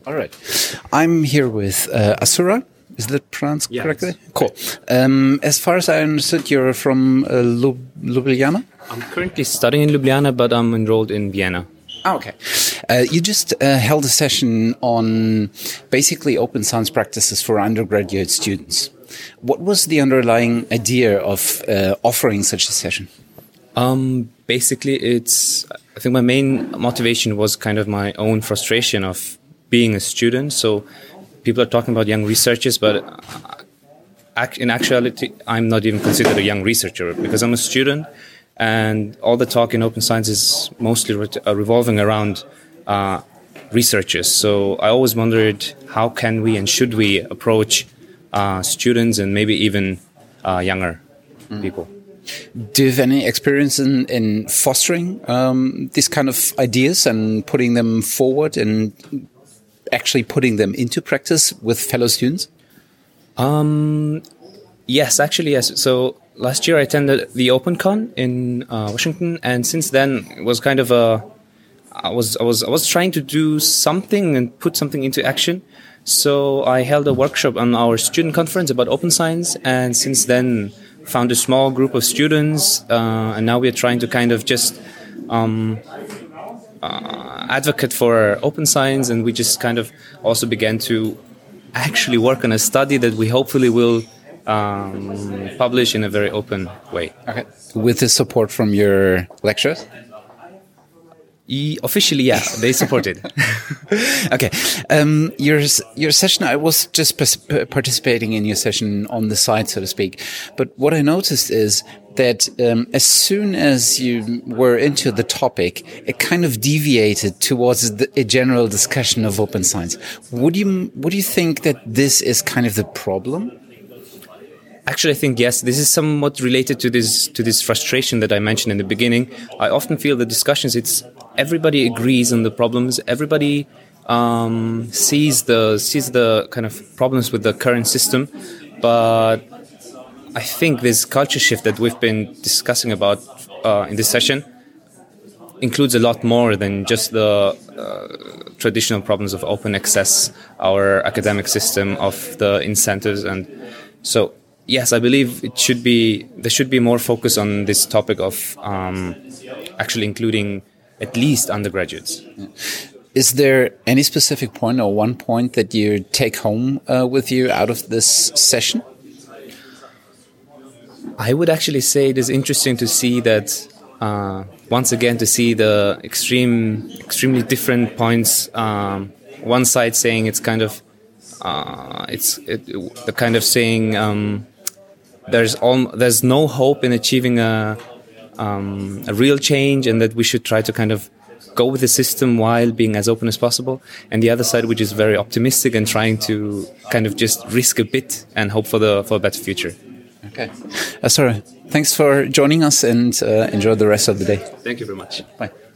All right. I'm here with Asura. Is that pronounced correctly? Cool. As far as I understood, you're from Ljubljana? I'm currently studying in Ljubljana, but I'm enrolled in Vienna. Oh, okay. You just held a session on basically open science practices for undergraduate students. What was the underlying idea of offering such a session? Basically, I think my main motivation was kind of my own frustration of being a student. So people are talking about young researchers, but in actuality, I'm not even considered a young researcher because I'm a student, and all the talk in open science is mostly revolving around researchers. So I always wondered, how can we and should we approach students and maybe even younger people? Do you have any experience in fostering these kind of ideas and putting them forward and actually putting them into practice with fellow students? Yes, actually, yes. So last year I attended the OpenCon in Washington, and since then it was kind of I was trying to do something and put something into action. So I held a workshop on our student conference about open science, and since then found a small group of students, and now we're trying to kind of just advocate for open science, and we just kind of also began to actually work on a study that we hopefully will publish in a very open way. Okay. With the support from your lecturers? Officially, yeah, they supported. Okay. Your session, I was just participating in your session on the side, so to speak. But what I noticed is that as soon as you were into the topic, it kind of deviated towards a general discussion of open science. Would you think that this is kind of the problem? Actually, I think yes. This is somewhat related to this frustration that I mentioned in the beginning. I often feel the discussions, everybody agrees on the problems. Everybody sees the kind of problems with the current system, but I think this culture shift that we've been discussing about in this session includes a lot more than just the traditional problems of open access, our academic system, of the incentives, and so. Yes, I believe there should be more focus on this topic of actually including at least undergraduates. Is there any specific point or one point that you take home with you out of this session? I would actually say it is interesting to see that once again to see the extremely different points. One side saying it's kind of the kind of saying. There's no hope in achieving a real change, and that we should try to kind of go with the system while being as open as possible. And the other side, which is very optimistic and trying to kind of just risk a bit and hope for a better future. Okay. Sorry. Thanks for joining us, and enjoy the rest of the day. Thank you very much. Bye.